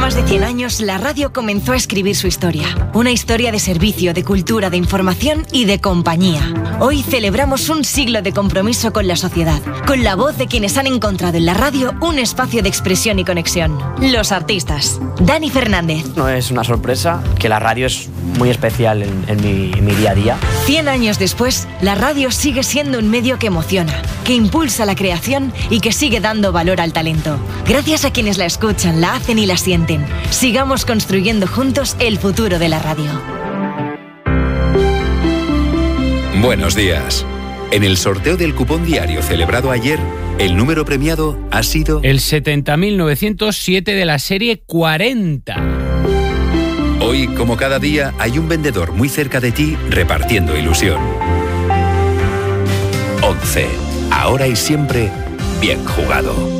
más de 100 años, la radio comenzó a escribir su historia. Una historia de servicio, de cultura, de información y de compañía. Hoy celebramos un siglo de compromiso con la sociedad, con la voz de quienes han encontrado en la radio un espacio de expresión y conexión. Los artistas. Dani Fernández. No es una sorpresa que la radio es muy especial en mi día a día. 100 años después, la radio sigue siendo un medio que emociona, que impulsa la creación y que sigue dando valor al talento. Gracias a quienes la escuchan, la hacen y la sienten. Sigamos construyendo juntos el futuro de la radio. Buenos días. En el sorteo del cupón diario celebrado ayer, el número premiado ha sido el 70.907 de la serie 40. Hoy, como cada día, hay un vendedor muy cerca de ti repartiendo ilusión. 11. Ahora y siempre, bien jugado.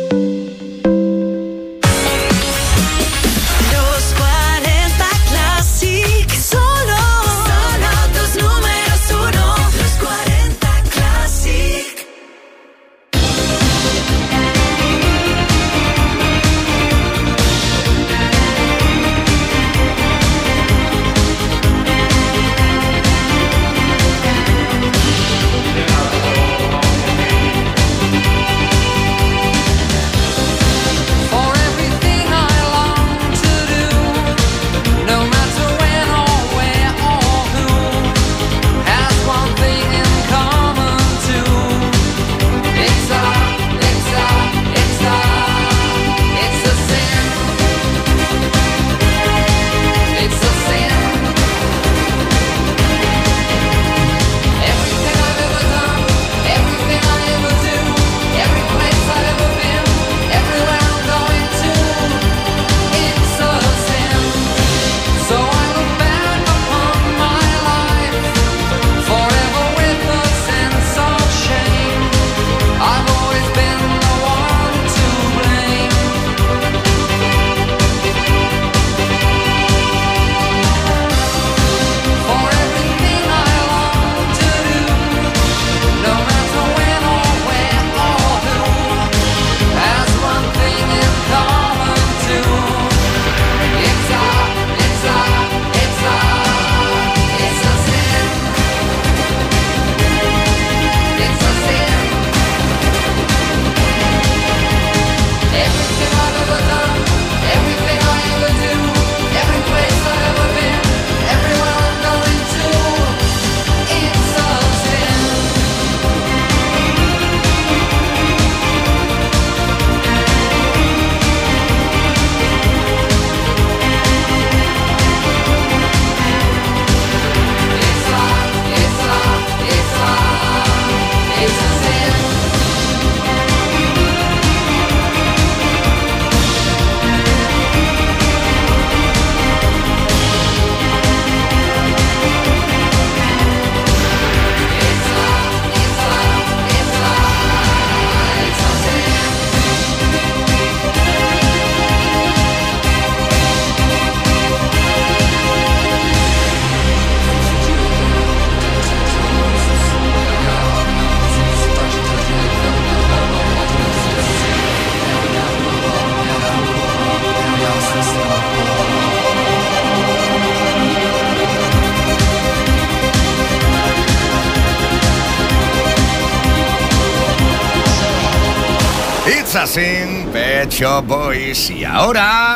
Sin Pet Shop Boys. Y ahora...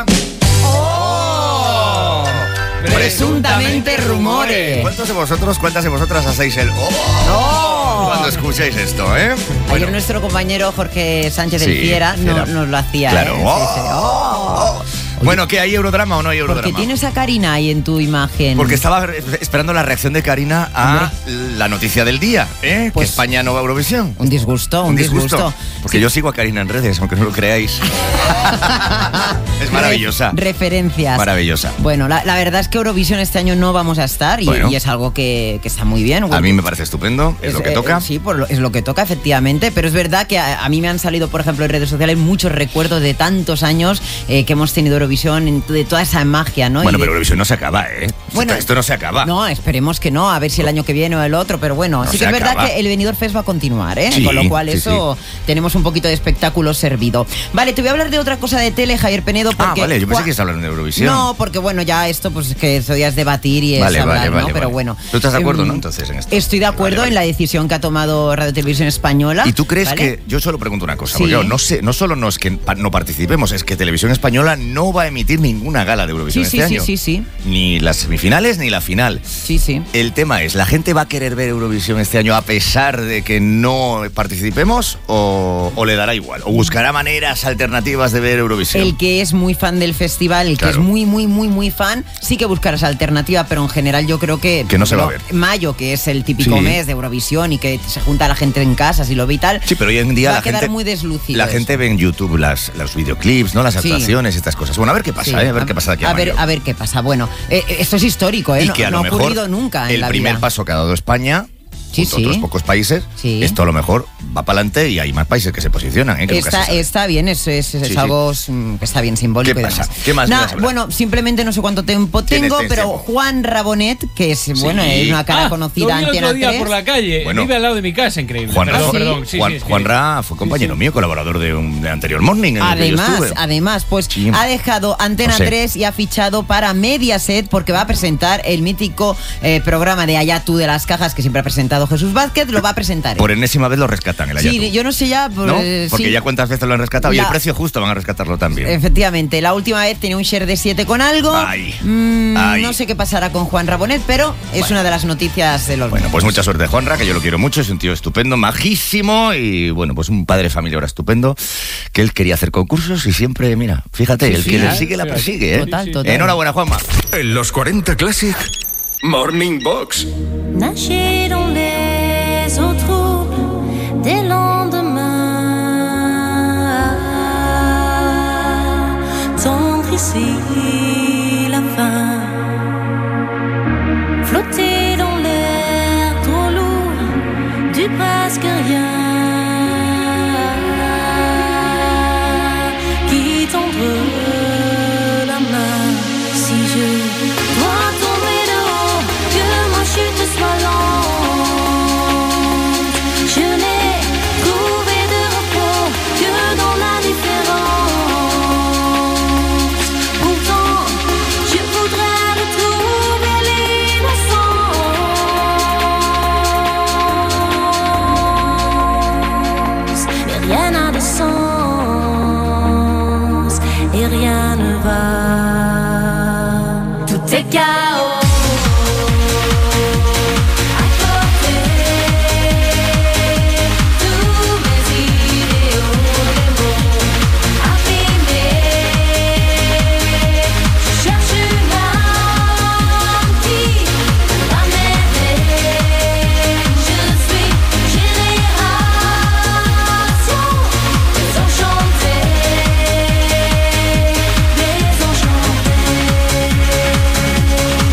¡Oh! Presuntamente rumores. ¿Cuántas de vosotras hacéis el ¡oh! Cuando escuchéis esto, eh? Ayer Bueno. nuestro compañero Jorge Sánchez del Fiera nos lo hacía. Claro. Sí, sí. ¡Oh! Bueno, ¿qué hay Eurodrama o no hay Eurodrama? ¿Por qué tienes a Karina ahí en tu imagen? Porque estaba esperando la reacción de Karina a la noticia del día, ¿eh? Pues, que España no va a Eurovisión. Un disgusto. Porque yo sigo a Karina en redes, aunque no lo creáis. Es maravillosa. Referencias. Maravillosa. Bueno, la verdad es que Eurovisión este año no vamos a estar y es algo que está muy bien. A mí me parece estupendo, es lo que toca. Sí, es lo que toca, efectivamente, pero es verdad que a mí me han salido, por ejemplo, en redes sociales muchos recuerdos de tantos años que hemos tenido Eurovisión Eurovisión, de toda esa magia, ¿no? Bueno, pero Eurovisión no se acaba, ¿eh? Bueno, esto no se acaba. No, esperemos que no, a ver si el año que viene o el otro, pero bueno, No sí se que es verdad acaba. que el Benidorm Fest va a continuar, ¿eh? Sí, Con lo cual sí, eso tenemos un poquito de espectáculo servido. Vale, te voy a hablar de otra cosa de tele, Javier Penedo, porque... vale, yo pensé que estabas hablando de Eurovisión. No, porque bueno, ya esto pues es que eso ya es debatir y es hablar, ¿no? Pero bueno. ¿Tú estás de acuerdo, no? Entonces, en esto. Estoy de acuerdo en la decisión que ha tomado Radio Televisión Española. ¿Y tú crees ¿vale? que... Yo solo pregunto una cosa, Sí. porque yo no solo no es que no participemos, es que Televisión Española no va a emitir ninguna gala de Eurovisión este año. Sí. Ni las semifinales ni la final. Sí. El tema es, ¿la gente va a querer ver Eurovisión este año a pesar de que no participemos o le dará igual? ¿O buscará maneras alternativas de ver Eurovisión? El que es muy fan del festival, el que es muy fan, sí que buscará esa alternativa, pero en general yo creo que no se va a ver. Mayo, que es el típico mes de Eurovisión y que se junta la gente en casas y lo ve y tal, Sí, pero hoy en día va la a quedar gente, muy deslucido. la eso. gente ve en YouTube los videoclips, ¿no? Las Sí. actuaciones, estas cosas. Bueno, a ver qué pasa, Sí, ¿eh? A ver qué pasa de aquí a mayo. a ver qué pasa. Bueno, esto es histórico, ¿eh? Y que a no lo ha mejor ocurrido nunca en el la primer vida. paso que ha dado España, Sí, junto a otros pocos países, Sí. esto a lo mejor va para adelante y hay más países que se posicionan, ¿eh? Que nunca se sabe. Está bien, es Sí. algo que está bien simbólico. ¿Qué y pasa? demás. ¿Qué más Nada, me vas a hablar? bueno, simplemente no sé cuánto tiempo Tienes tengo, pero tiempo. Juan Rabonet, que es bueno, es una cara conocida Lo vi el Antena otro día 3. por la calle, Bueno. vive al lado de mi casa, increíble. Juan Ra, Perdón, sí, Juan, sí, es que- Juan Ra fue compañero mío, colaborador de anterior Morning en el que yo estuve. Además, pues Sí. ha dejado Antena No sé. 3 y ha fichado para Mediaset porque va a presentar el mítico programa de Allá tú de las cajas que siempre ha presentado Jesús Vázquez, lo va a presentar él. Por enésima vez lo rescatan el Sí, Ayatú. yo no sé ya, ¿No? Porque sí. ya cuántas veces lo han rescatado y el La- precio justo van a rescatarlo también. Efectivamente, la última vez tenía un share de 7 con algo. Ay. No sé qué pasará con Juan Rabonet, pero es una de las noticias de los Bueno, pues mucha suerte, Juanra, que yo lo quiero mucho, es un tío estupendo, majísimo y bueno, pues un padre de familia ahora estupendo, que él quería hacer concursos y siempre, mira, fíjate, el que le sigue la persigue, ¿eh? Total. Enhorabuena, Juanma. En los 40 Classic, Morning Box. Nager dans les eaux troubles des lendemains, tendre ici la fin, flotter dans l'air trop lourd du presque rien, qui tendre la main si je dois tomber de haut, que ma chute soit lente. Je n'ai trouvé de repos que dans la différence. Pourtant, je voudrais retrouver l'innocence. Mais rien n'a de sens et rien ne va. Tout est chaos. À côté, tous mes idéaux, les mots abîmés. Je cherche une âme qui va m'aider. Je suis génération désenchantée, désenchantée.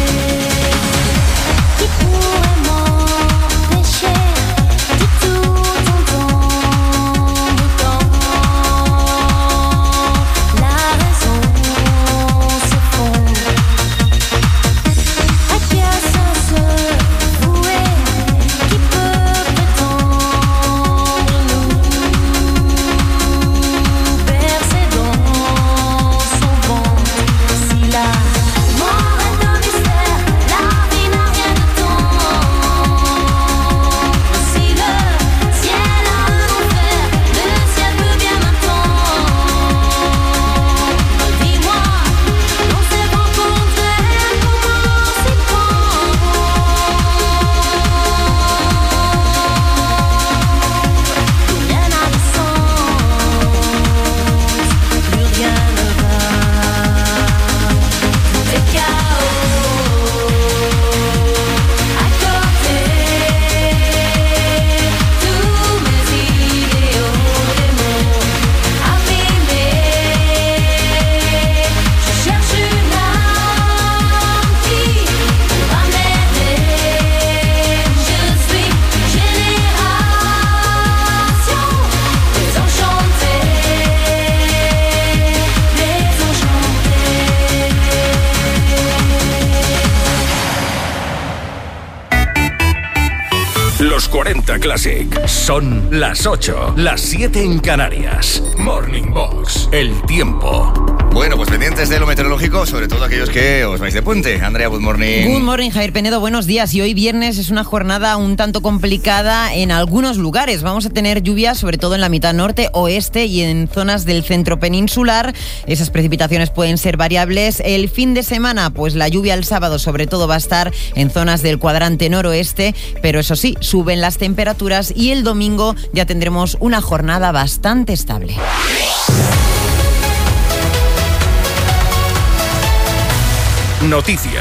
40 Classic. Son las 8, las 7 en Canarias. Morning Box, el tiempo. Bueno, pues pendientes de lo meteorológico, sobre todo aquellos que os vais de puente. Andrea, good morning. Good morning, Javier Penedo, buenos días. Y hoy viernes es una jornada un tanto complicada en algunos lugares. Vamos a tener lluvia, sobre todo en la mitad norte, oeste y en zonas del centro peninsular. Esas precipitaciones pueden ser variables. El fin de semana, pues la lluvia el sábado sobre todo va a estar en zonas del cuadrante noroeste, pero eso sí, suben las temperaturas y el domingo ya tendremos una jornada bastante estable. Noticias.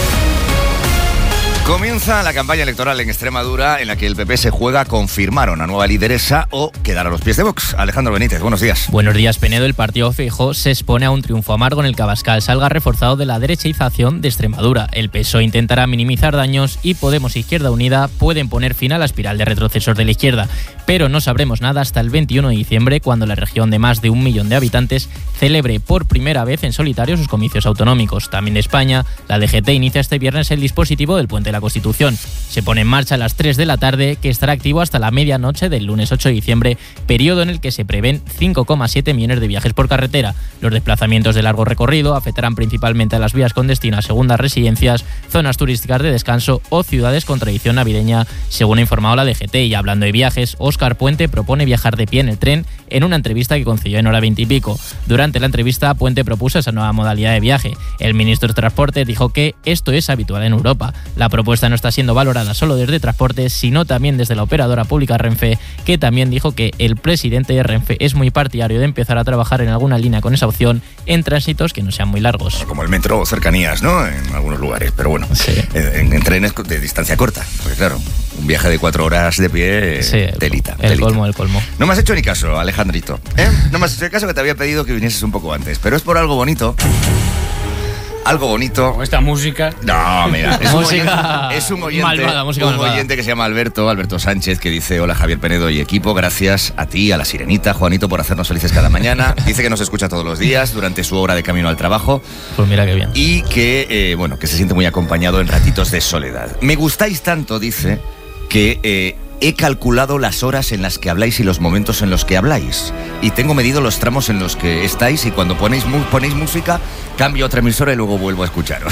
Comienza la campaña electoral en Extremadura en la que el PP se juega a confirmar una nueva lideresa o quedar a los pies de Vox. Alejandro Benítez, buenos días. Buenos días, Penedo. El partido Feijóo se expone a un triunfo amargo en el que Abascal salga reforzado de la derechización de Extremadura. El PSOE intentará minimizar daños y Podemos e Izquierda Unida pueden poner fin a la espiral de retrocesos de la izquierda. Pero no sabremos nada hasta el 21 de diciembre, cuando la región de más de 1 millón de habitantes celebre por primera vez en solitario sus comicios autonómicos. También de España, la DGT inicia este viernes el dispositivo del Puente de la Constitución. Se pone en marcha a las 3 de la tarde, que estará activo hasta la medianoche del lunes 8 de diciembre, periodo en el que se prevén 5,7 millones de viajes por carretera. Los desplazamientos de largo recorrido afectarán principalmente a las vías con destino a segundas residencias, zonas turísticas de descanso o ciudades con tradición navideña, según ha informado la DGT. Y hablando de viajes, Óscar Puente propone viajar de pie en el tren en una entrevista que concedió en hora 20 y pico. Durante la entrevista, Puente propuso esa nueva modalidad de viaje. El ministro de Transportes dijo que esto es habitual en Europa. La propuesta no está siendo valorada solo desde Transportes, sino también desde la operadora pública Renfe, que también dijo que el presidente de Renfe es muy partidario de empezar a trabajar en alguna línea con esa opción en tránsitos que no sean muy largos. Como el metro o cercanías, ¿no? En algunos lugares, pero bueno, sí. en trenes de distancia corta, porque claro, un viaje de 4 horas de pie, sí, telita. El colmo. No me has hecho ni caso, Alejandrito, No me has hecho ni caso, que te había pedido que vinieses un poco antes, pero es por algo bonito. Algo bonito. Con esta música. No, mira, es un oyente, malvada, oyente que se llama Alberto Sánchez, que dice: hola Javier Penedo y equipo, gracias a ti, a la Sirenita, Juanito, por hacernos felices cada mañana. Dice que nos escucha todos los días durante su hora de camino al trabajo. Pues mira qué bien. Y que, que se siente muy acompañado en ratitos de soledad. Me gustáis tanto, dice, que he calculado las horas en las que habláis y los momentos en los que habláis. Y tengo medido los tramos en los que estáis, y cuando ponéis música, cambio a otra emisora y luego vuelvo a escucharos.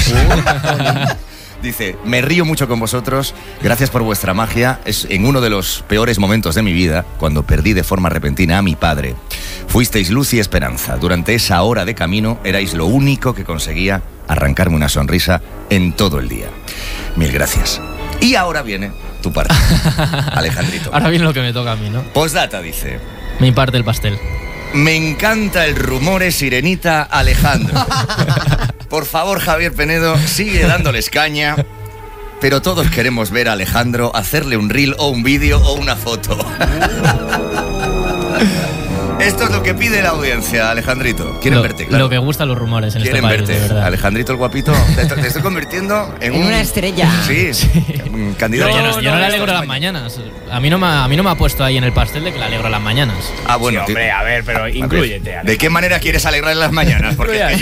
Dice: me río mucho con vosotros, gracias por vuestra magia. Es en uno de los peores momentos de mi vida, cuando perdí de forma repentina a mi padre. Fuisteis luz y esperanza. Durante esa hora de camino erais lo único que conseguía arrancarme una sonrisa en todo el día. Mil gracias. Y ahora viene tu parte, Alejandrito. Ahora viene lo que me toca a mí, ¿no? Postdata, dice: mi parte del pastel. Me encanta el rumore Sirenita Alejandro. Por favor, Javier Penedo, sigue dándoles caña, pero todos queremos ver a Alejandro hacerle un reel o un vídeo o una foto. Esto es lo que pide la audiencia, Alejandrito. Quieren verte, claro. Lo que gustan los rumores en este país, de verdad. Alejandrito el guapito, te estoy convirtiendo en una estrella. Sí. Un candidato. Yo no le alegro las mañanas. A mí no me ha puesto ahí en el pastel de que le alegro las mañanas. Ah, bueno. Sí, hombre, a ver, pero inclúyete. Alex. ¿De qué manera quieres alegrarle las mañanas? Porque es que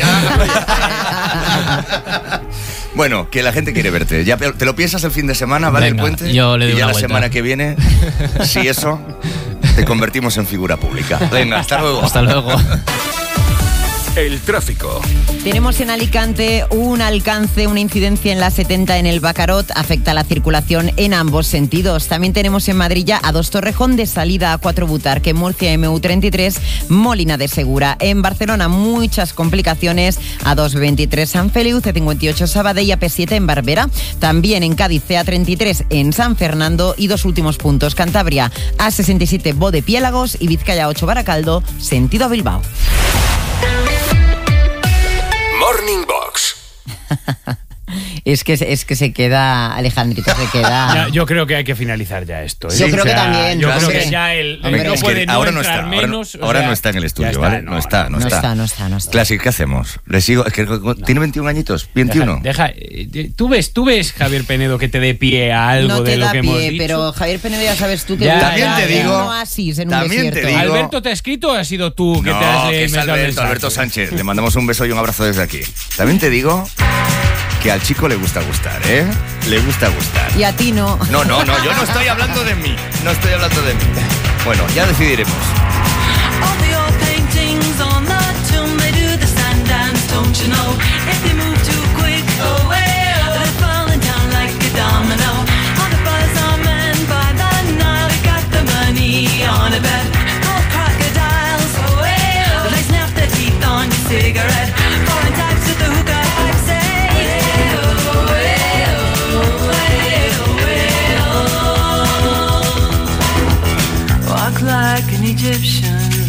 ya... Bueno, que la gente quiere verte. Ya te lo piensas el fin de semana, ¿vale? Venga, el puente. Yo le doy y ya una la vuelta. semana que viene, si eso, te convertimos en figura pública. Venga, hasta luego. Hasta luego. El tráfico. Tenemos en Alicante un alcance, una incidencia en la 70 en el Bacarot, afecta la circulación en ambos sentidos. También tenemos en Madrid ya A2 Torrejón de salida A4 Butarque, Murcia MU33, Molina de Segura. En Barcelona muchas complicaciones, A2 23 San Feliu, C58 Sabadell y AP7 en Barbera. También en Cádiz CA33 en San Fernando y 2 últimos puntos, Cantabria A67 Bode Piélagos y Vizcaya 8 Baracaldo, sentido Bilbao. Morning Box. Es que se queda, Alejandrito, se queda... Yo creo que hay que finalizar ya esto. Yo creo que también. Yo creo sí. que ya el Hombre, no puede no ahora no entrar está, menos. ahora no está en el estudio, está, ¿vale? no está. Classic, ¿qué hacemos? Le sigo, es que tiene 21 añitos, 21. ¿Tú ves, Javier Penedo, que te dé pie a algo de lo que hemos dicho? Pero Javier Penedo ya sabes tú que también te digo, un oasis en un desierto. ¿Alberto te ha escrito o has sido tú que te has que es Alberto Sánchez. Le mandamos un beso y un abrazo desde aquí. También te digo que al chico le gusta gustar, ¿eh? Le gusta gustar. Y a ti no. No, yo no estoy hablando de mí. No estoy hablando de mí. Bueno, ya decidiremos. All the old paintings on the tomb, they do the stand dance, don't you know? If they move too quick, oh well, they're falling down like a domino. All the buzz are men by the Nile, we got the money on a bet. Gold crocodiles, oh well, they snap their teeth on your cigarette. Foreign types with the hookah pipe say, well, well, well. Walk like an Egyptian.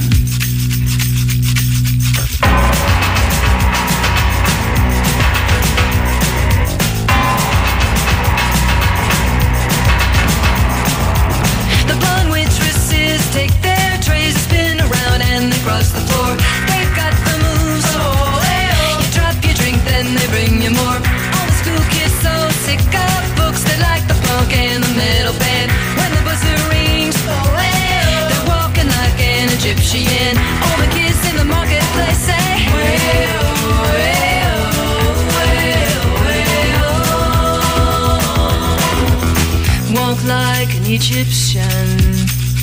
Take their trays, spin around and they cross the floor. They've got the moves, oh, well. You drop your drink, then they bring you more. All the school kids so sick of books, they like the punk and the metal band. When the buzzer rings, oh, well, they're walking like an Egyptian. All the kids in the marketplace say, well, well, well, well. Walk like an Egyptian.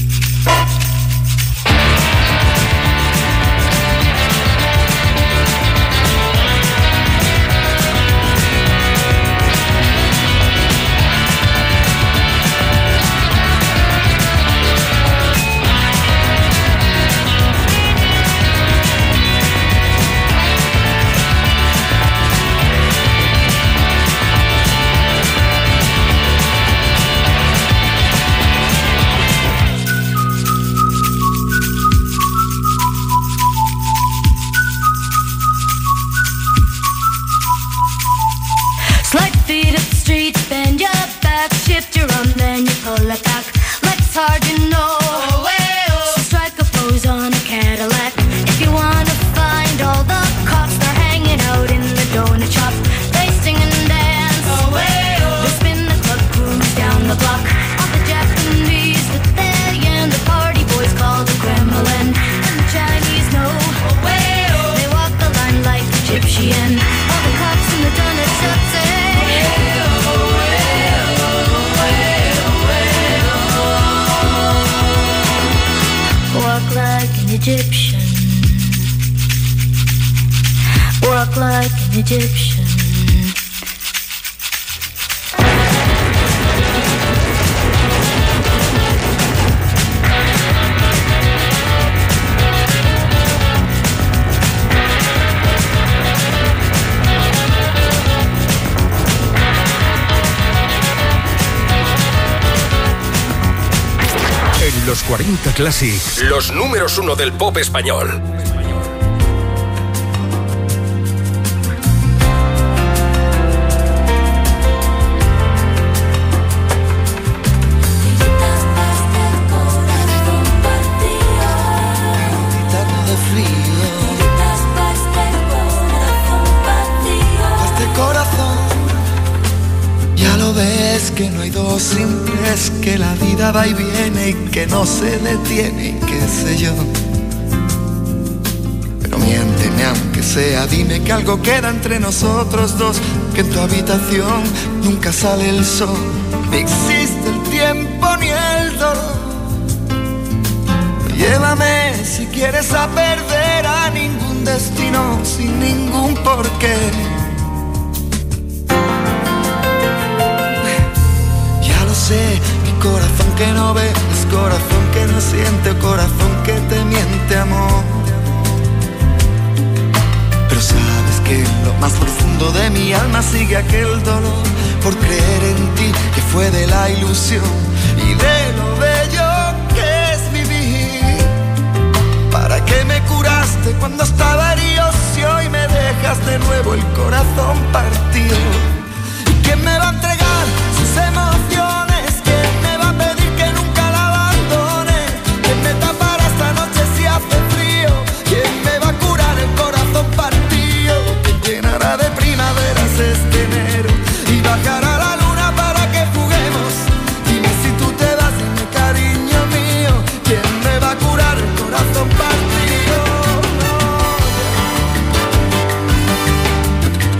Shift your arm, then you pull it back. Legs hard, you know. Oh, so strike a pose on a Cadillac. If you wanna find all the cops, they're hanging out in the donut shop. They sing and dance. Oh, they spin the club, cruise down the block. All the Japanese with they and the party boys called the Kremlin. And the Chinese know. Oh, they walk the line like Egyptian. All the cops in the donut shop say. Walk like an Egyptian. Walk like an Egyptian. En los 40 Classic, los números 1 del pop español. Que no hay dos simples, que la vida va y viene y que no se detiene y qué sé yo. Pero miénteme aunque sea, dime que algo queda entre nosotros dos, que en tu habitación nunca sale el sol, ni existe el tiempo ni el dolor. Llévame si quieres a perder a ningún destino sin ningún porqué. Sé, mi corazón que no ve, es corazón que no siente, corazón que te miente, amor. Pero sabes que en lo más profundo de mi alma sigue aquel dolor por creer en ti, que fue de la ilusión y de lo bello que es vivir. ¿Para qué me curaste cuando estaba herido si hoy me dejas de nuevo el corazón partido? ¿Y quién me va a entregar sus emociones? De primaveras este enero y bajará la luna para que juguemos. Dime si tú te vas, dime cariño mío, ¿quién me va a curar el corazón partido?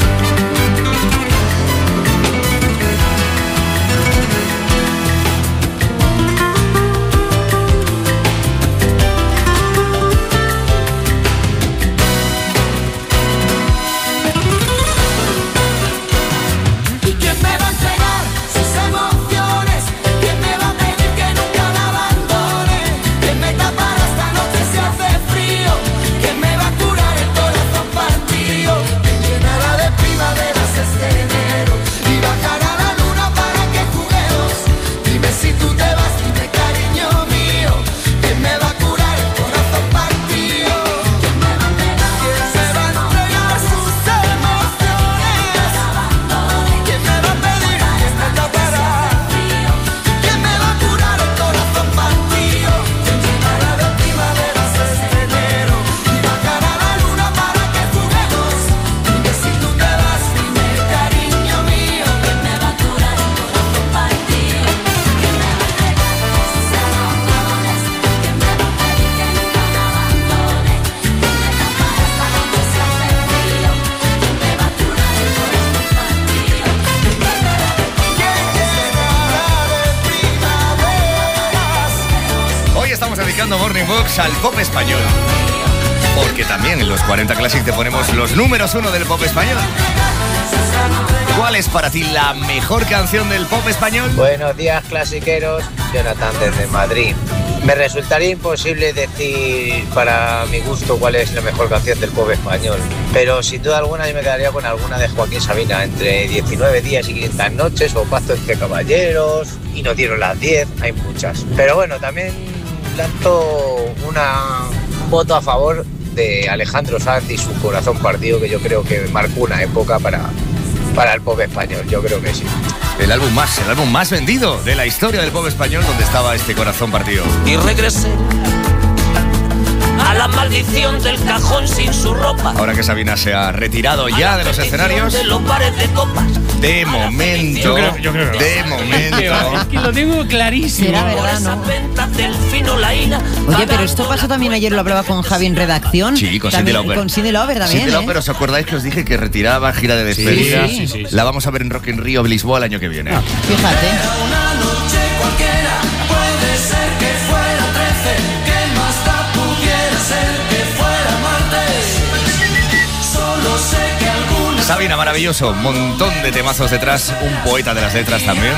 dedicando Morning Box al pop español. Porque también en los 40 Classic te ponemos los números 1 del pop español. ¿Cuál es para ti la mejor canción del pop español? Buenos días, clasiqueros. Jonathan desde Madrid. Me resultaría imposible decir para mi gusto cuál es la mejor canción del pop español, pero sin duda alguna yo me quedaría con alguna de Joaquín Sabina, entre 19 días y 500 noches, o Pacto entre caballeros, y no dieron las 10, hay muchas. Pero bueno, también lanzo un voto a favor de Alejandro Sanz y Su corazón partido, que yo creo que marcó una época para el pop español, yo creo que sí. El álbum más vendido de la historia del pop español, donde estaba este corazón partido. Y regresé a la maldición del cajón sin su ropa. Ahora que Sabina se ha retirado ya de los escenarios, de los bares de copas. De momento, yo creo que de momento. Es que lo tengo clarísimo. Será verdad, ¿no? Oye, pero esto pasó también ayer, lo hablaba con Javi en redacción. Sí, con Cindy Lauper. Con Cindy Lauper también. Cindy Lauper, ¿os acordáis que os dije que retiraba gira de despedida? Sí. La vamos a ver en Rock in Rio Lisboa el año que viene. Fíjate. Una noche cualquiera, puede ser que fuera 13, que más da pudiera ser que fuera martes. Solo sé que alguna Sabina, maravilloso, un montón de temazos detrás, un poeta de las letras también,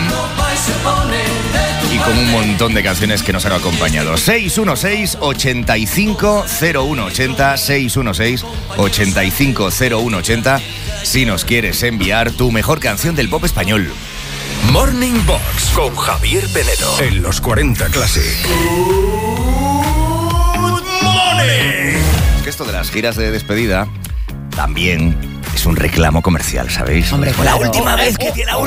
y con un montón de canciones que nos han acompañado. 616-850180, 616-850180, si nos quieres enviar tu mejor canción del pop español. Morning Box con Javier Penedo en los 40 Classic. Good morning. Es que esto de las giras de despedida también es un reclamo comercial, ¿sabéis? Hombre, claro. La última vez.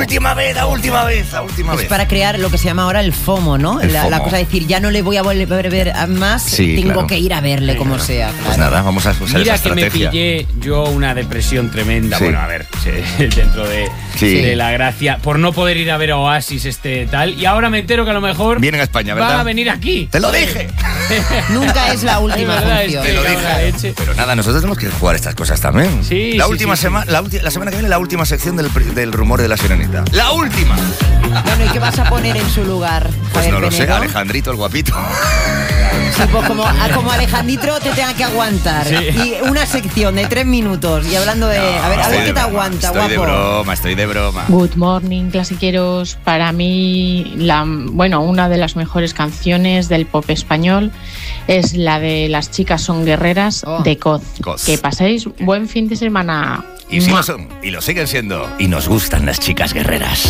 Es para crear lo que se llama ahora el FOMO, ¿no? El FOMO. La cosa de decir, ya no le voy a volver a ver más, Sí, tengo claro. que ir a verle como sea. Pues nada, vamos a usar Mira esa que me estrategia. pillé yo una depresión tremenda. Sí. Bueno, a ver, dentro de la gracia, por no poder ir a ver a Oasis tal. Y ahora me entero que a lo mejor Vienen a España, ¿verdad? van a venir aquí. ¡Te lo dije! Nunca es la última Es verdad, función. es que Te lo cago en la dije. leche. Pero nada, nosotros tenemos que jugar estas cosas también. Sí, la sí, última sí, semana, la semana que viene, la última sección del rumor de la sirenita. ¡La última! Bueno, ¿y qué vas a poner en su lugar? Pues Javier no lo sé, Penedo? Alejandrito, el guapito. Sí, pues como Alejandrito te tenga que aguantar. Sí. Y una sección de 3 minutos. Y hablando de. a ver qué te aguanta, estoy guapo. Estoy de broma. Good morning, clasiqueros. Para mí, una de las mejores canciones del pop español es la de Las chicas son guerreras de Coz. Que paséis buen fin de semana. Y sí lo son, y lo siguen siendo. Y nos gustan las chicas guerreras.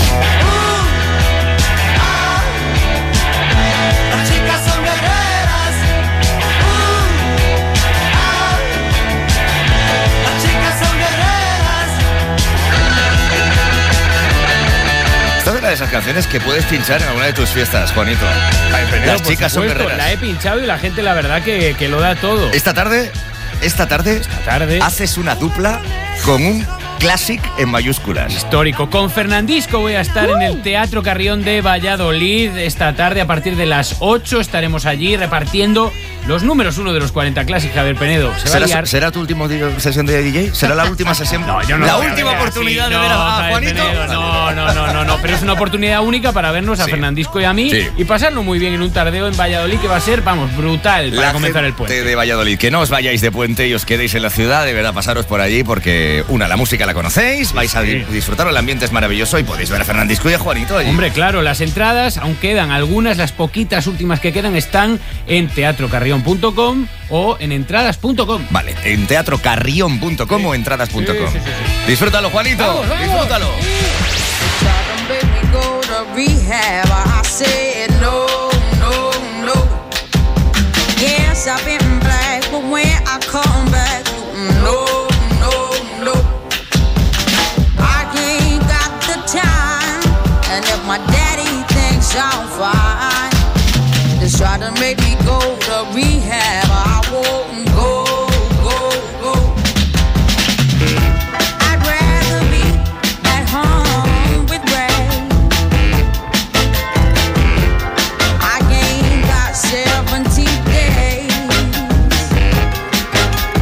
Las chicas son guerreras. Las chicas son guerreras. Esta es una de esas canciones que puedes pinchar en alguna de tus fiestas, Juanito. Las Por chicas son supuesto, guerreras. La he pinchado y la gente, la verdad, que lo da todo. Esta tarde haces una dupla con un Classic en mayúsculas. Histórico. Con Fernandisco voy a estar en el Teatro Carrión de Valladolid esta tarde a partir de las 8. Estaremos allí repartiendo los números 1 de los 40 Classic, Javier Penedo. Se va a liar. ¿Será tu última sesión de DJ? ¿Será la última sesión? No, yo no. La lo voy a última ver oportunidad así. de ver a Javier Juanito. Penedo, no. Pero es una oportunidad única para vernos a Sí. Fernandisco y a mí Sí. y pasarlo muy bien en un tardeo en Valladolid que va a ser, brutal para comenzar el puente. De Valladolid, que no os vayáis de puente y os quedéis en la ciudad, de verdad, pasaros por allí porque, la música la conocéis, vais a disfrutar, el ambiente es maravilloso y podéis ver a Fernandisco y a Juanito allí. Hombre, claro, las entradas, aún quedan algunas, las poquitas últimas que quedan están en teatrocarrión.com o en entradas.com. Vale, en teatrocarrión.com o entradas.com. Disfrútalo, Juanito. Vamos. Disfrútalo. Yes, I've been black, but when I come back, no. I ain't got the time, and if my daddy thinks I'm fine, just try to make me go to rehab. I won't go. I'd rather be at home with Ray. I ain't got 70 days.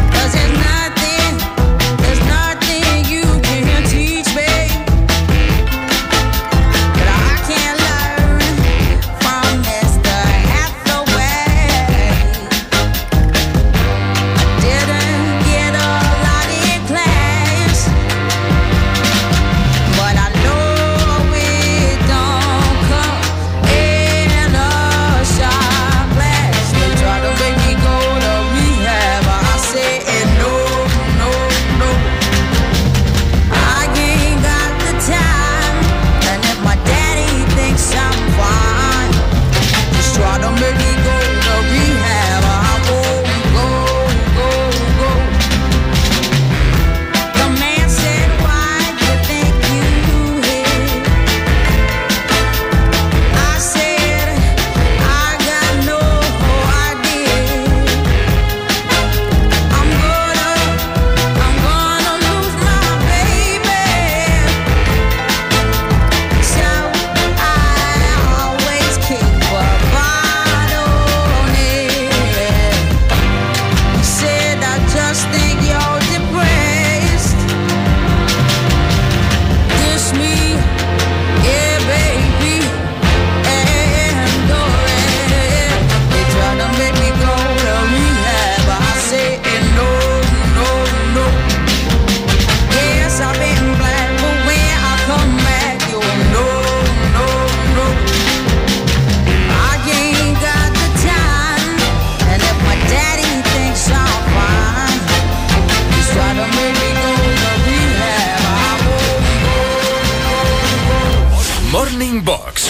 Morning Box.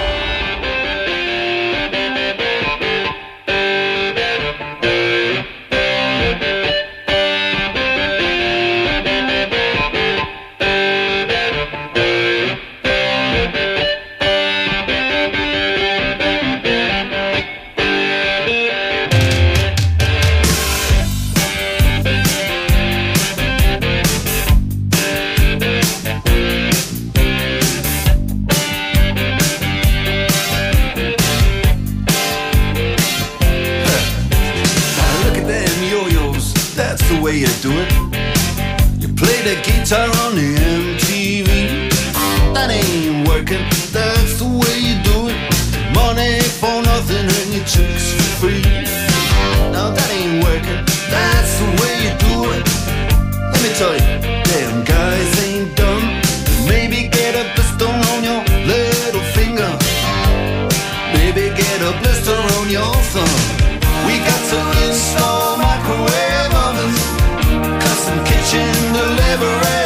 On the MTV, that ain't working. That's the way you do it. Money for nothing and your chicks for free. Now that ain't working. That's the way you do it. Let me tell you, damn guys ain't dumb. Maybe get a blister on your little finger. Maybe get a blister on your thumb. We got to install microwave ovens, custom kitchen delivery.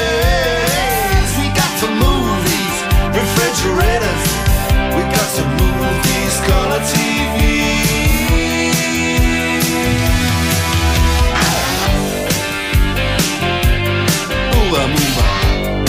Refrigerators, we got to move these color TVs. Move on, move on.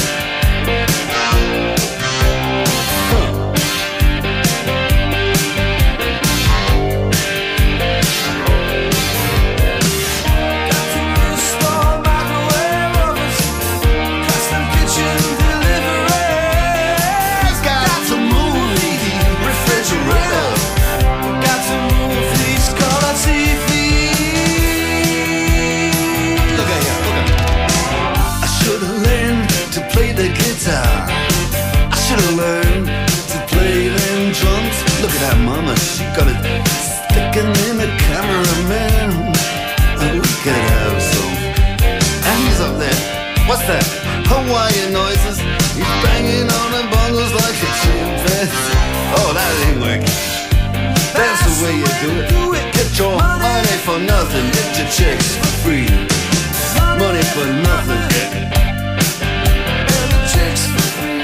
Mama, she got it sticking in the cameraman. We could have some hands up there. What's that? Hawaiian noises. He's banging on the bongos like a chimpanzee. Oh, that ain't working. That's the way you do it. Get your money for nothing. Get your chicks for free. Money for nothing. Get the chicks for free.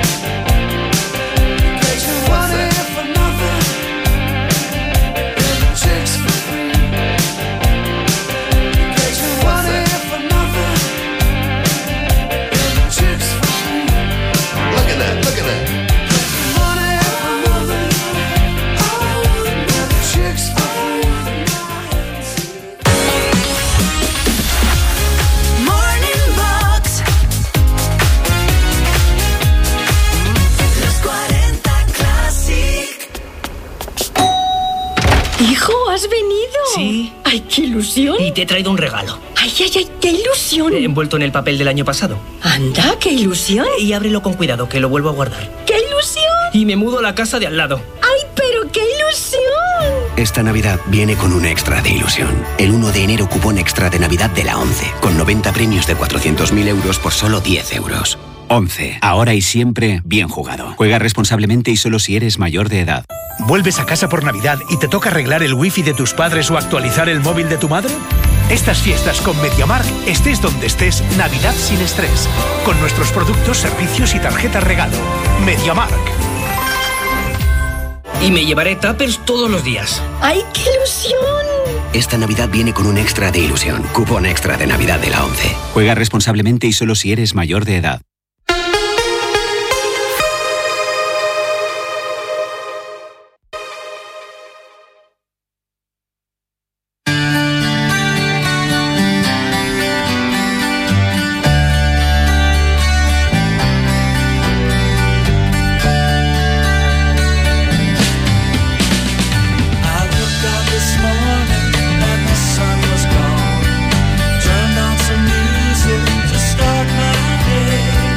Get your money for nothing. Get the chicks for free. Get your money for nothing. Get the chicks for free. Look at that, look at that. Get your money for nothing. Oh, get the chicks for free. Morning Box. Los 40 Classic. Hijo, ¿has venido? Sí. ¡Ay, qué ilusión! Y te he traído un regalo. ¡Ay, ay, ay, qué ilusión! Envuelto en el papel del año pasado. ¡Anda, qué ilusión! Y ábrelo con cuidado, que lo vuelvo a guardar. ¡Qué ilusión! Y me mudo a la casa de al lado. ¡Ay, pero qué ilusión! Esta Navidad viene con un extra de ilusión. El 1 de enero cupón extra de Navidad de la ONCE, con 90 premios de 400.000 euros por solo 10 euros. ONCE, ahora y siempre bien jugado. Juega responsablemente y solo si eres mayor de edad. ¿Vuelves a casa por Navidad y te toca arreglar el wifi de tus padres o actualizar el móvil de tu madre? Estas fiestas con MediaMarkt, estés donde estés, Navidad sin estrés. Con nuestros productos, servicios y tarjetas regalo. MediaMarkt. Y me llevaré tuppers todos los días. ¡Ay, qué ilusión! Esta Navidad viene con un extra de ilusión. Cupón extra de Navidad de la ONCE. Juega responsablemente y solo si eres mayor de edad. Turned on some music to start my day.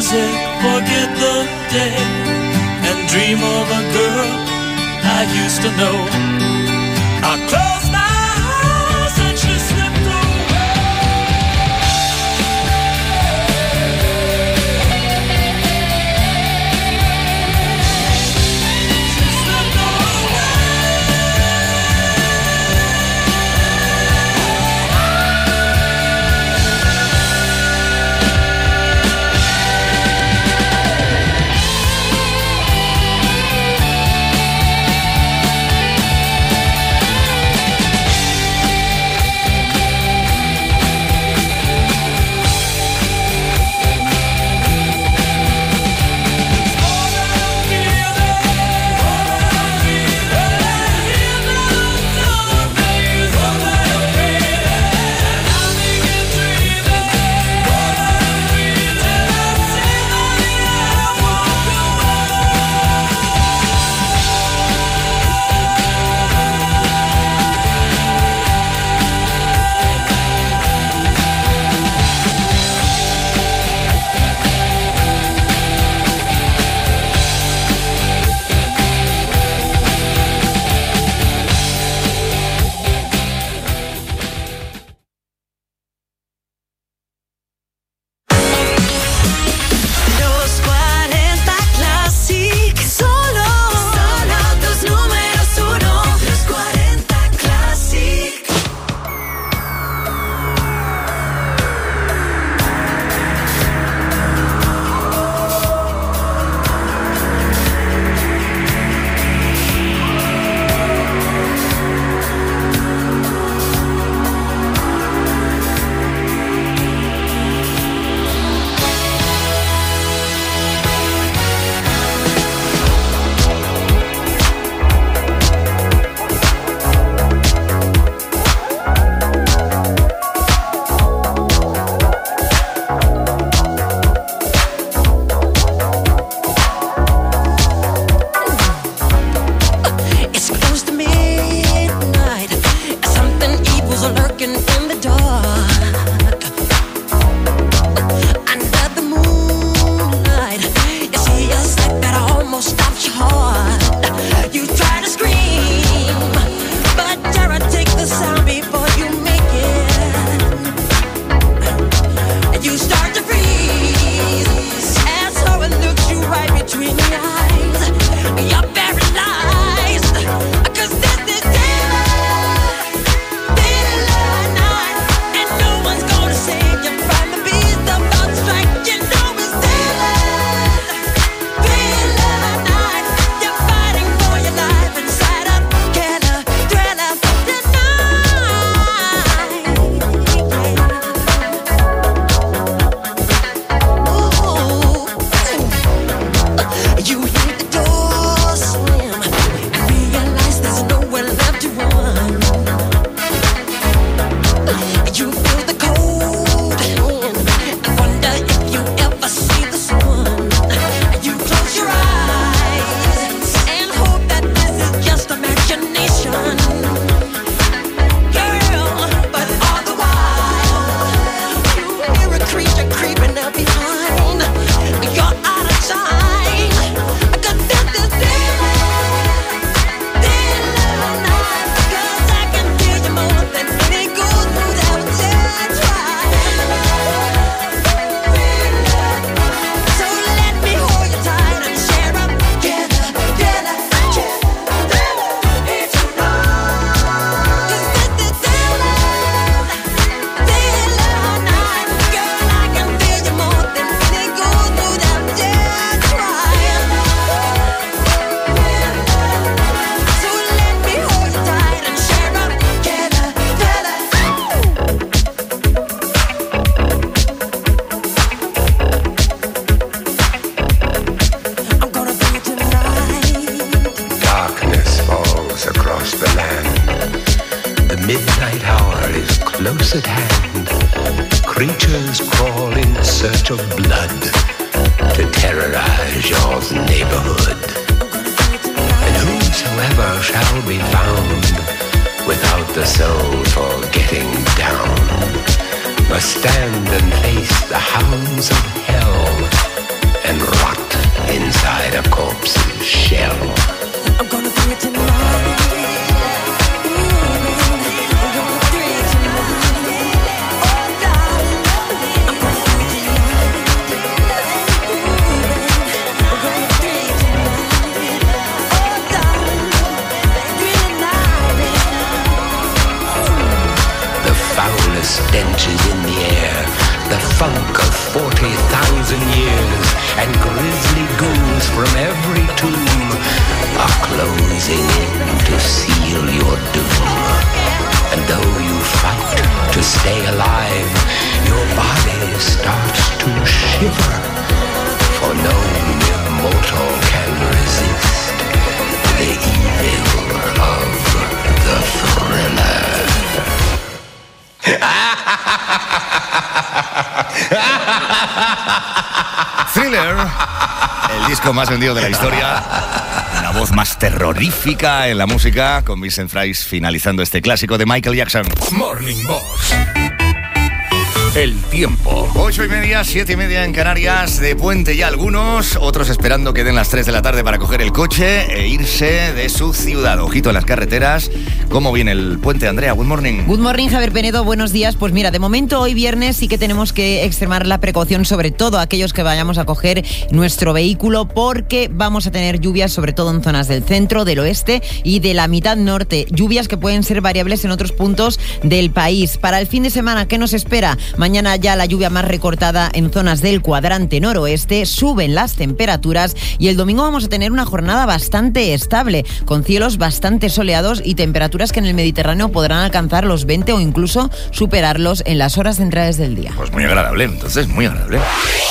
music, forget the day, and dream of a girl I used to know. I close my eyes and she slipped close at hand. Creatures crawl in search of blood to terrorize your neighborhood. And whosoever shall be found without the soul for getting down must stand and face the hounds of hell and rot inside a corpse's shell. I'm gonna do it tonight. Stench is in the air, the funk of 40,000 years, and grisly ghouls from every tomb are closing in to seal your doom. And though you fight to stay alive, your body starts to shiver, for no mere mortal can resist the evil of the thriller. Thriller, el disco más vendido de la historia, la voz más terrorífica en la música, con Vincent Price finalizando este clásico de Michael Jackson. Morning Box. El tiempo. 8:30, 7:30 en Canarias, de puente ya algunos, otros esperando que den las 3 de la tarde para coger el coche e irse de su ciudad. Ojito en las carreteras. ¿Cómo viene el puente, Andrea? Good morning. Good morning, Javier Penedo, buenos días. Pues mira, de momento hoy viernes sí que tenemos que extremar la precaución, sobre todo aquellos que vayamos a coger nuestro vehículo, porque vamos a tener lluvias, sobre todo en zonas del centro, del oeste y de la mitad norte. Lluvias que pueden ser variables en otros puntos del país. Para el fin de semana, ¿qué nos espera? Mañana ya la lluvia más recortada en zonas del cuadrante noroeste, suben las temperaturas y el domingo vamos a tener una jornada bastante estable, con cielos bastante soleados y temperaturas que en el Mediterráneo podrán alcanzar los 20 o incluso superarlos en las horas centrales del día. Pues muy agradable, entonces, muy agradable.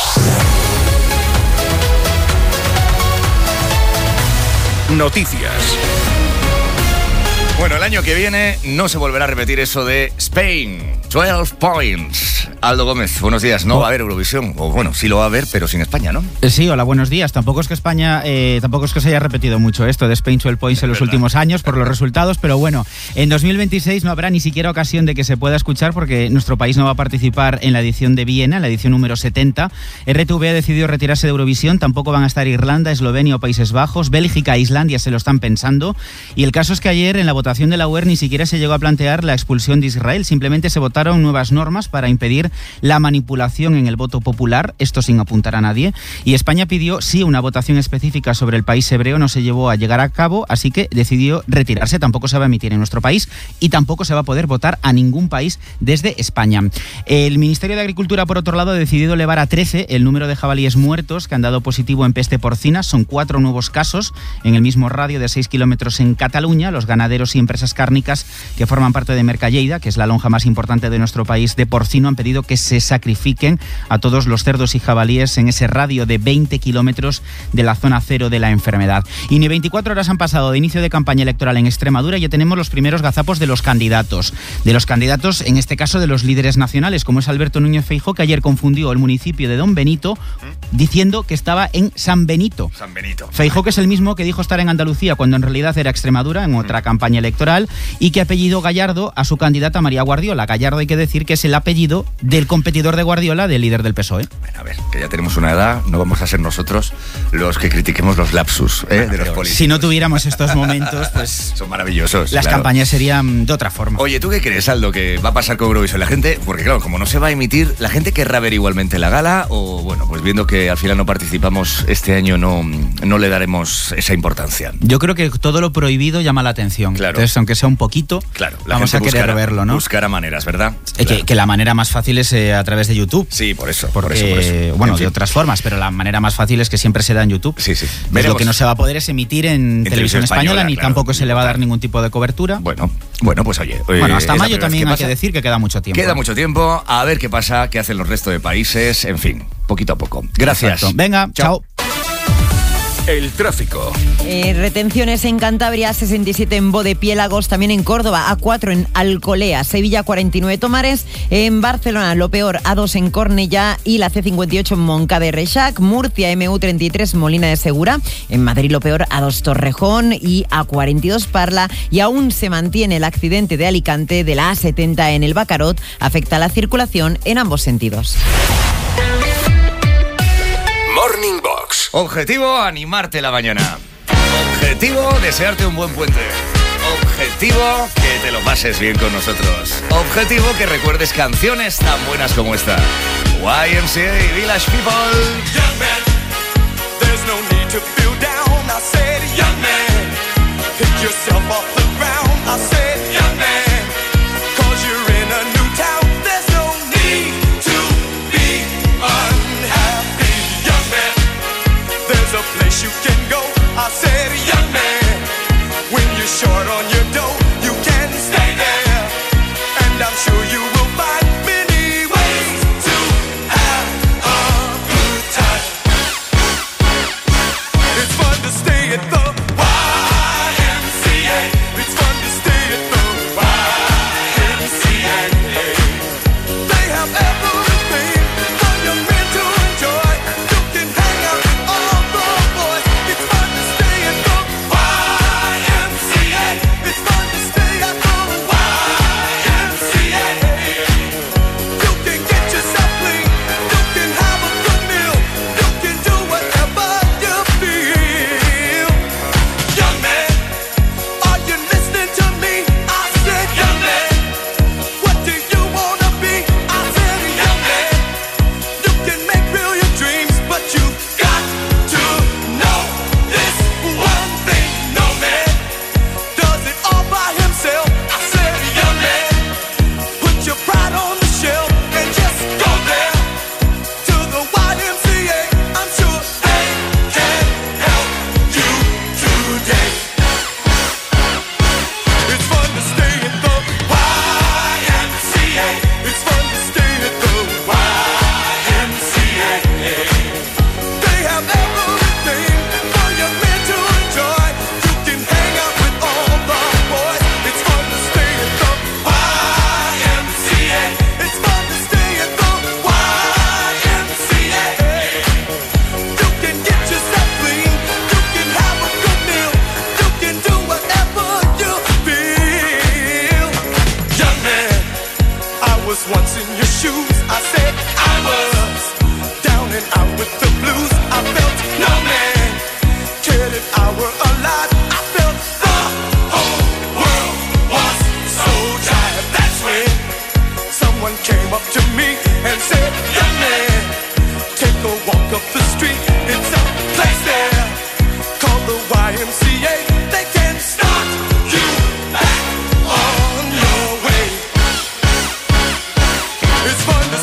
Noticias. Bueno, el año que viene no se volverá a repetir eso de Spain, 12 points. Aldo Gómez, buenos días. No va a haber Eurovisión, o bueno, sí lo va a haber, pero sin España, ¿no? Sí, hola, buenos días. Tampoco es que España, tampoco es que se haya repetido mucho esto de Spain 12 points en los últimos años por los resultados, pero bueno, en 2026 no habrá ni siquiera ocasión de que se pueda escuchar porque nuestro país no va a participar en la edición de Viena, la edición número 70. RTV ha decidido retirarse de Eurovisión, tampoco van a estar Irlanda, Eslovenia o Países Bajos, Bélgica e Islandia se lo están pensando, y el caso es que ayer en la votación de la UER ni siquiera se llegó a plantear la expulsión de Israel, simplemente se votaron nuevas normas para impedir la manipulación en el voto popular, esto sin apuntar a nadie, y España pidió sí una votación específica sobre el país hebreo, no se llevó a llegar a cabo, así que decidió retirarse, tampoco se va a emitir en nuestro país y tampoco se va a poder votar a ningún país desde España. El Ministerio de Agricultura, por otro lado, ha decidido elevar a 13 el número de jabalíes muertos que han dado positivo en peste porcina, son 4 nuevos casos en el mismo radio de 6 kilómetros en Cataluña. Los ganaderos y empresas cárnicas que forman parte de Mercalleda, que es la lonja más importante de nuestro país de porcino, han pedido que se sacrifiquen a todos los cerdos y jabalíes en ese radio de 20 kilómetros de la zona cero de la enfermedad. Y ni 24 horas han pasado de inicio de campaña electoral en Extremadura y ya tenemos los primeros gazapos de los candidatos. En este caso de los líderes nacionales, como es Alberto Núñez Feijóo, que ayer confundió el municipio de Don Benito diciendo que estaba en San Benito. San Benito. Feijóo, que es el mismo que dijo estar en Andalucía cuando en realidad era Extremadura, en otra campaña electoral, y que apellidó Gallardo a su candidata María Guardiola. Gallardo, hay que decir que es el apellido del competidor de Guardiola, del líder del PSOE. Bueno, a ver, que ya tenemos una edad, no vamos a ser nosotros los que critiquemos los lapsus de los políticos. Si no tuviéramos estos momentos, pues son maravillosos. Las campañas serían de otra forma. Oye, ¿tú qué crees, Aldo, que va a pasar con Eurovisión? La gente, porque claro, como no se va a emitir, ¿la gente querrá ver igualmente la gala? O bueno, pues viendo que al final no participamos este año, no le daremos esa importancia. Yo creo que todo lo prohibido llama la atención. Claro. Entonces, aunque sea un poquito, claro, vamos a querer verlo, ¿no? Buscará maneras, ¿verdad? Que la manera más fácil es a través de YouTube. Sí, por eso. Bueno, en fin, de otras formas, pero la manera más fácil es que siempre se da en YouTube. Sí, sí. Lo que no se va a poder es emitir en televisión española, ni claro, tampoco se le va a dar ningún tipo de cobertura. Bueno, pues oye. Bueno, hasta mayo también hay que decir que queda mucho tiempo. Queda mucho tiempo, a ver qué pasa, qué hacen los restos de países, en fin, poquito a poco. Gracias. Exacto. Venga, chao. El tráfico. Retenciones en Cantabria, 67 en Bodepiélagos, también en Córdoba, A4 en Alcolea, Sevilla 49 Tomares, en Barcelona lo peor, A2 en Cornellá y la C58 en Moncada y Reixac, Murcia MU33 Molina de Segura, en Madrid lo peor, A2 Torrejón y A42 Parla, y aún se mantiene el accidente de Alicante de la A70 en el Bacarot, afecta la circulación en ambos sentidos. Morning Box. Objetivo, animarte la mañana. Objetivo, desearte un buen puente. Objetivo, que te lo pases bien con nosotros. Objetivo, que recuerdes canciones tan buenas como esta. YMCA, Village People. Young man, there's no need to feel down. I said, young man, pick yourself off the ground. I said, young man, 'cause you're in a new town. There's no need to be unhappy. Young man, there's a place you can go. I said, young man, when you're short on your dough, you can stay there. And I'm sure you will find many ways to have a good time. It's fun to stay at the YMCA. It's fun to stay at the YMCA. They have everything for young men to enjoy. You can hang out with all the boys. It's fun to stay at the YMCA. It's fun to stay at the YMCA. You can get yourself clean. You can have a good meal. You can do whatever you feel. Young man, are you listening to me? I said, young man, what do you wanna be? I said, young man, you can make real your dreams, but you got to know this one thing. No man does it all by himself. I said, young man, put your pride on the shelf and just go there to the YMCA. I'm sure they can help you today. It's fun to stay at the YMCA. It's fun to stay at the YMCA. They have everything for young men to enjoy. You can hang out with all the boys. It's fun to stay at the YMCA. It's fun to stay at the YMCA. You can get yourself clean. You can have a good meal. You can do whatever you feel. Young man, I was once in your shoes. I said I was down and out with the blues. I felt no man cared if I were alive. I felt the whole world was so tired. That's when someone came up to me and said, young man, take a walk up the street. It's a place there called the YMCA. They can start you back on your way. It's fun to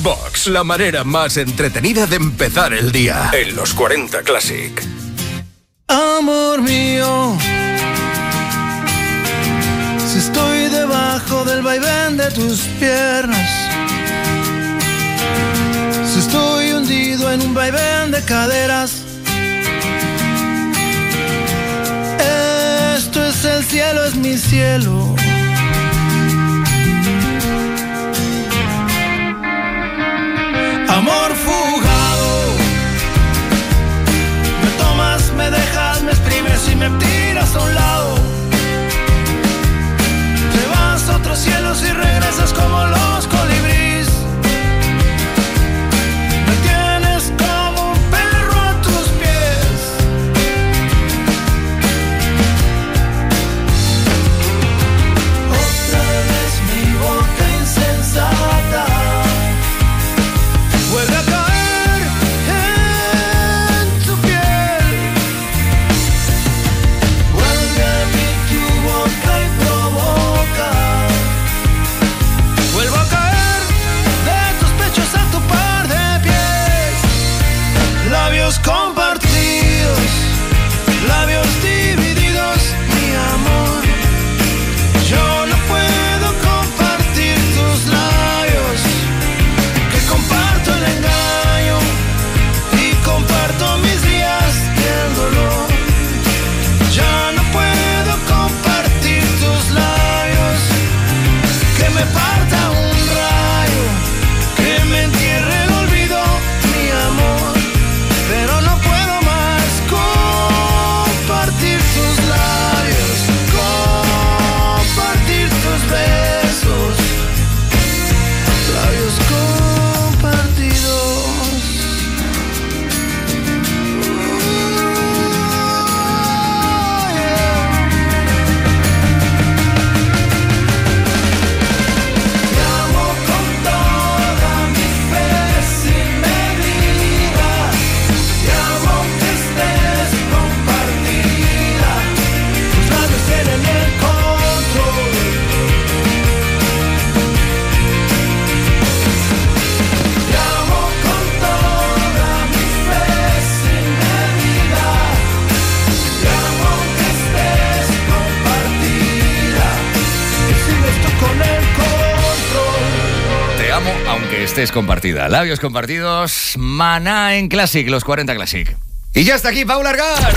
Box, la manera más entretenida de empezar el día. En los 40 Classic. Amor mío, si estoy debajo del vaivén de tus piernas, si estoy hundido en un vaivén de caderas, esto es el cielo, es mi cielo. Amor fugado, me tomas, me dejas, me exprimes y me tiras a un lado. Te vas a otros cielos y regresas como los colibríes. Me tienes como un perro a tus pies. Otra vez mi boca insensata vuelve a caer en tu piel. Vuelve a mí tu boca y provoca. Vuelvo a caer de tus pechos a tu par de pies. Labios compartidos, labios divididos, mi amor. Yo no puedo compartir tus labios, que comparto el engaño y comparto mis días y el dolor. Ya no puedo compartir tus labios, que me parta un rayo, que me entierre el olvido, mi amor. Pero no puedo más compartir tus labios, compartir tus besos, labios compartidos. Te amo con toda mi fe sin medida. Te amo que estés compartida. Tus labios tienen el control. Te amo con toda mi fe sin medida. Te amo que estés compartida. Y sigues tú con el control. Te amo aunque estés compartida. Labios compartidos, Maná en Classic, los 40 Classic. Y ya está aquí Paula Argar.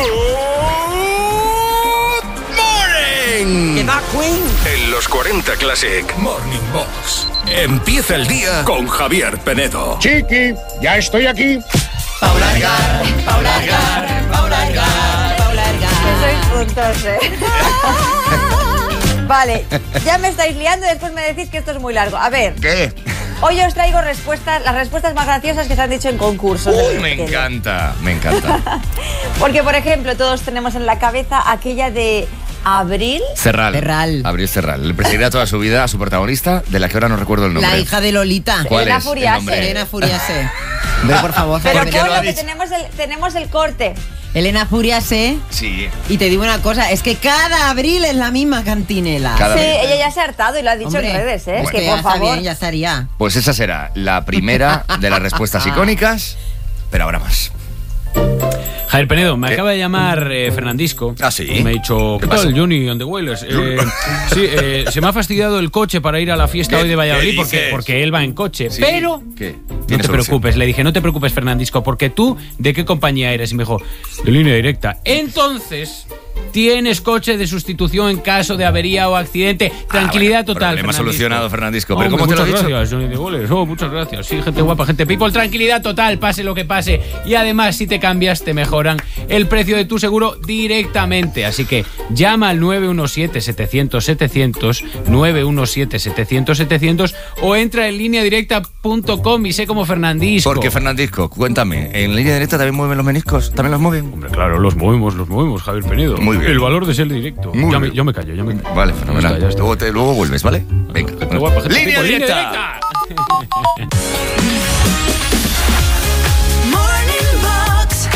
¡Morning! ¡Que va, Queen! En los 40 Classic Morning Box. Empieza el día con Javier Penedo. Chiqui, ya estoy aquí. Paula Argar, Paula Argar, Paula Argar, Paula Argar. Sois juntos, Vale, ya me estáis liando y después me decís que esto es muy largo. A ver, ¿Qué? hoy os traigo respuestas, las respuestas más graciosas que se han dicho en concursos. Uy, me encanta, me encanta. Porque, por ejemplo, todos tenemos en la cabeza aquella de Abril. Cerral. Abril Cerral. Le perseguirá toda su vida a su protagonista, de la que ahora no recuerdo el nombre. La hija de Lolita. ¿Cuál Elena es el Furiase. nombre? Elena Furiase. Hombre, por favor. Pero ¿por qué lo ponlo ha que dicho? tenemos el corte. Elena Furiase. Sí. Y te digo una cosa, es que cada abril es la misma cantinela. Cada Sí, abril. ella ya se ha hartado y lo ha dicho Hombre, en redes, ¿eh? es que que ya por está favor. bien, ya estaría. Pues esa será la primera de las respuestas icónicas, pero ahora más. Javier Penedo, me acaba de llamar Fernandisco. Ah, sí. Y me ha dicho, ¿qué tal, Johnny and the Wailers? Sí, se me ha fastidiado el coche para ir a la fiesta ¿Qué- hoy de qué Valladolid dices? porque él va en coche. Sí. Pero ¿Qué? no ¿Tiene te solución? preocupes. Le dije, no te preocupes, Fernandisco, porque tú, ¿de qué compañía eres? Y me dijo, de Línea Directa. Entonces, tienes coche de sustitución en caso de avería o accidente. Tranquilidad bueno, total, problema Fernandisco. solucionado, Fernandisco. ¿Pero Hombre, cómo te lo he muchas dicho? gracias, Johnny de Wailers. Muchas gracias. Sí, gente guapa, gente people. Tranquilidad total, pase lo que pase. Y además, si te cambias, te mejoran el precio de tu seguro directamente. Así que llama al 917-700-700, 917-700-700 o entra en lineadirecta.com y sé como Fernandisco. Porque, Fernandisco, cuéntame, ¿en Línea Directa también mueven los meniscos? ¿También los mueven? Hombre, claro, los movemos, Javier Penedo. Muy bien. El valor de ser directo. Muy Ya bien. me callo, ya me callo. Vale, fenomenal. Ya está. Luego vuelves, ¿vale? Venga. Gente guapa, gente Línea people, Directa. Morning Box.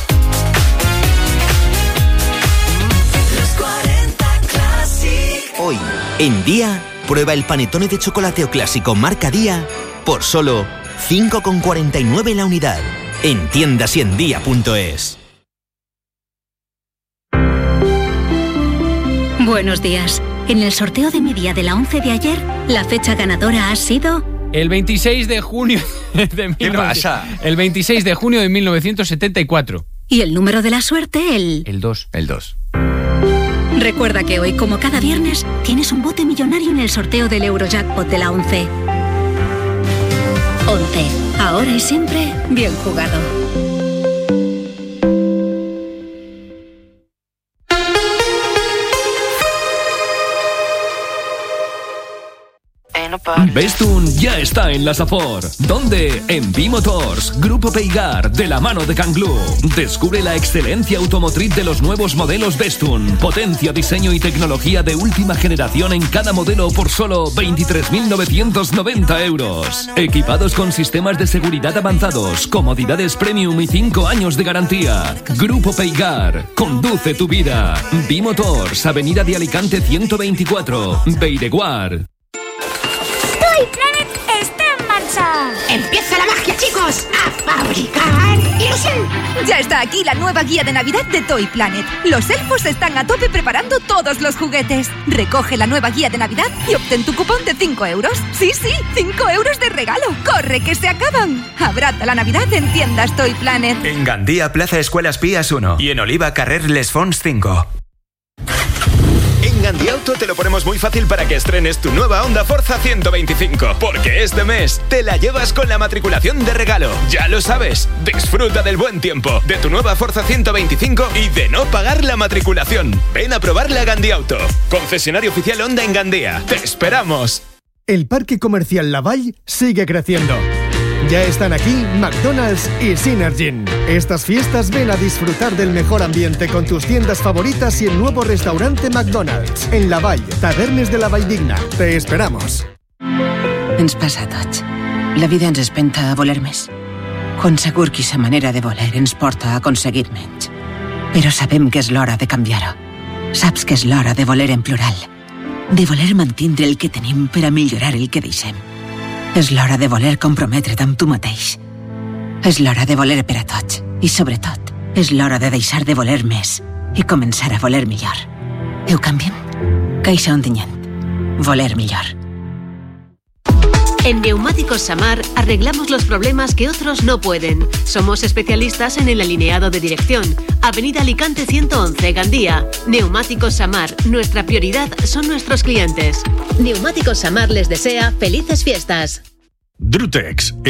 Los 40 Classic. Hoy, en Día, prueba el panetone de chocolate o clásico marca Día por solo 5,49 la unidad. En tiendasiendía.es. Buenos días. En el sorteo de mi día de la 11 de ayer, la fecha ganadora ha sido... El 26 de junio de ¿Qué pasa? El 26 de junio de 1974. Y el número de la suerte, el 2. El 2. Recuerda que hoy, como cada viernes, tienes un bote millonario en el sorteo del Eurojackpot de la 11. 11. Ahora y siempre, bien jugado. Bestun ya está en la Safor. ¿Dónde? En Bimotors, Grupo Peigar, de la mano de Canglú. Descubre la excelencia automotriz de los nuevos modelos Bestun. Potencia, diseño y tecnología de última generación en cada modelo por solo 23.990 euros. Equipados con sistemas de seguridad avanzados, comodidades premium y 5 años de garantía. Grupo Peigar, conduce tu vida. Bimotors, Avenida de Alicante 124, Beireguar. Toy Planet está en marcha. ¡Empieza la magia, chicos! ¡A fabricar ilusión! Ya está aquí la nueva guía de Navidad de Toy Planet. Los elfos están a tope preparando todos los juguetes. Recoge la nueva guía de Navidad y obtén tu cupón de 5 euros. Sí, 5 euros de regalo. ¡Corre, que se acaban! Abraza la Navidad en tiendas Toy Planet. En Gandía, Plaza Escuelas Pías 1 y en Oliva, Carrer Les Fonts 5. En Gandiauto te lo ponemos muy fácil para que estrenes tu nueva Honda Forza 125, porque este mes te la llevas con la matriculación de regalo. Ya lo sabes, disfruta del buen tiempo, de tu nueva Forza 125 y de no pagar la matriculación. Ven a probarla a Gandiauto, concesionario oficial Honda en Gandía. ¡Te esperamos! El Parque Comercial Laval sigue creciendo. Ya están aquí McDonald's y Synergin. Estas fiestas ven a disfrutar del mejor ambiente con tus tiendas favoritas y el nuevo restaurante McDonald's. En Laval, Tavernes de la Valldigna. Te esperamos. Ens passa a tots. La vida ens espenta a voler més. Quan segur que sa manera de voler ens porta a aconseguir menys. Però sabem que és l'hora de canviar-ho. Saps que és l'hora de voler en plural. De voler mantindre el que tenim per a millorar el que deixem. És l'hora de voler comprometre't amb tu mateix. És l'hora de voler per a tots. I, sobretot, és l'hora de deixar de voler més i començar a voler millor. Ho canviem? Caixa Ontinyent. Voler millor. En Neumáticos Samar arreglamos los problemas que otros no pueden. Somos especialistas en el alineado de dirección. Avenida Alicante 111, Gandía. Neumáticos Samar, nuestra prioridad son nuestros clientes. Neumáticos Samar les desea felices fiestas. Drutex,